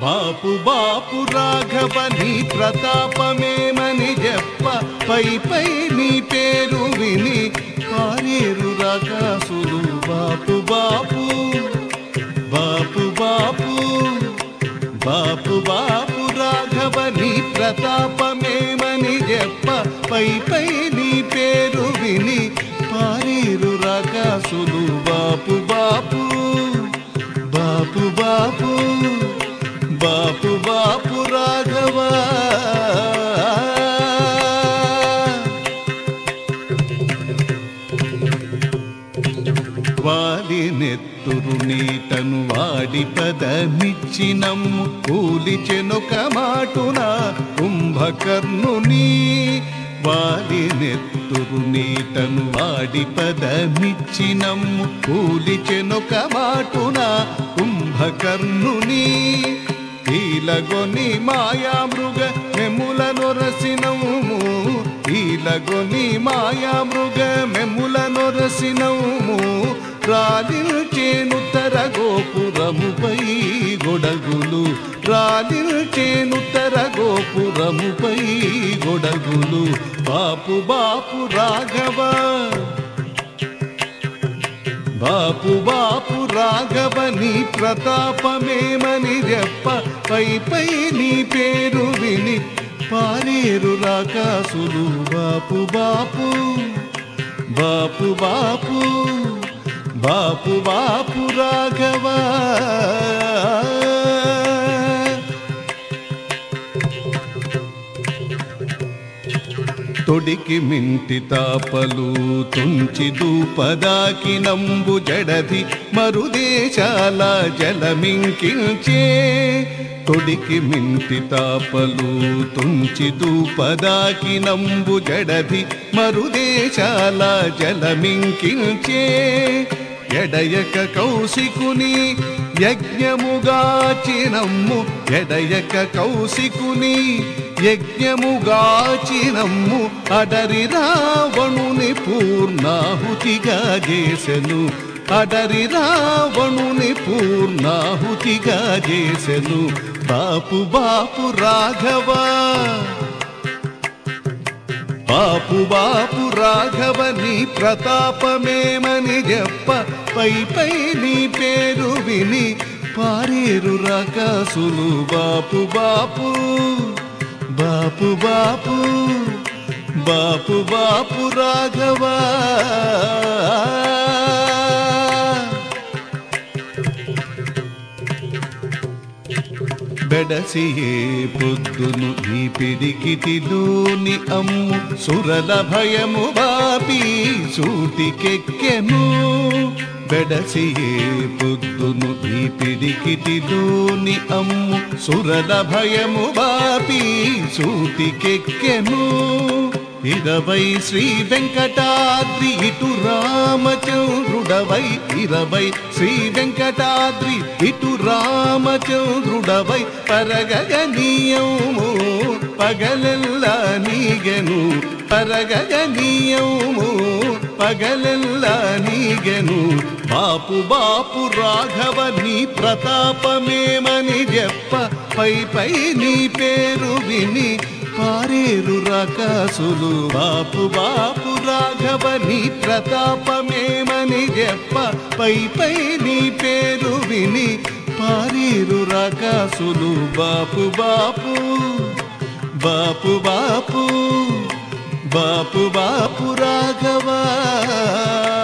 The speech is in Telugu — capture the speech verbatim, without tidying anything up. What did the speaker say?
బాపు బాపు రాఘవ నీ ప్రతాపమేమని చెప్ప పై పై నీ పేరు విని పారేరు రాకాసులు బాపు బాపు బాపు బాపు బాపు బాపు రాఘవ నీ ప్రతాపమేమని చెప్ప పై పై నీ పేరు విని పారేరు రాకాసులు బాపు బాపు బాపు బాపు బాపు బాపు రాఘవ వాలి నెత్తురు నీటను వాడి పదమిచ్చినమ్ము కూలిచెనొక మాటున కుంభకర్ణుని వాలి నెత్తురు నీటను వాడి పదమిచ్చినమ్ము కూలిచెనొక మాటున కుంభకర్ణుని ఈలగొని మాయామృగ మెముల నొరసినము ఈలగొని మాయామృగ మెముల నొరసినము రాలిల్చేనుత్తర గోపురముపై గొడగులు రాలిల్చేనుత్తర గోపురముపై గొడగులు బాపు బాపు రాఘవ బాపు బాపు రాఘవ నీ ప్రతాపమేమని చెప్ప పై పై నీ పేరు విని పారేరు రాకాసులు బాపు బాపు బాపు బాపు బాపు బాపు రాఘవ తొడికి మింటి తాపలు తుంచి దూపదాకి నంబు జడది మరుదేశాల జలమింకించే తొడికి మింటి తాపలు తుంచి దూపదాకి నంబు జడది మరుదేశాల జలమింకించే ఎడయక కౌశికుని యజ్ఞముగాచినమ్ము ఎడయక కౌశికుని యజ్ఞముగాచినమ్ము అడరి రావణుని పూర్ణాహుతిగా చేసెను అడరి రావణుని పూర్ణాహుతిగా చేసెను బాపు బాపు రాఘవ బాపు బాపు రాఘవ నీ ప్రతాపమేమని చెప్ప పై పై నీ పేరు విని పారేరు రాకాసులు బాపు బాపు బాపు బాపు బాపు బాపు రాఘవ బెడసియే పొద్దును ఈ పిడికిటిలోని అమ్ము సురల భయము బాపి సూటికెక్కెను బెడసియే పొద్దును ఈ పిడికిటిలోని అమ్ము సురల భయము బాపి సూటికెక్కెను ఇరవై శ్రీ వెంకటాద్రి ఇటు రామచంద్రుడవై ఇరవై శ్రీ వెంకటాద్రి ఇటు రామచంద్రుడవై పరగగనీయము పగలెల్లా నీగెను పరగగనీయము పగలెల్లా నీగెను బాపు బాపు రాఘవ నీ ప్రతాపమేమని చెప్ప పై పై నీ పేరు విని పారేరు రాకాసులు బాపు బాపు రాఘవ నీ ప్రతాపమేమని చెప్ప పై పై నీ పేరు విని పారేరు రాకాసులు బాపు బాపు బాపు బాపు బాపు బాపు రాఘవ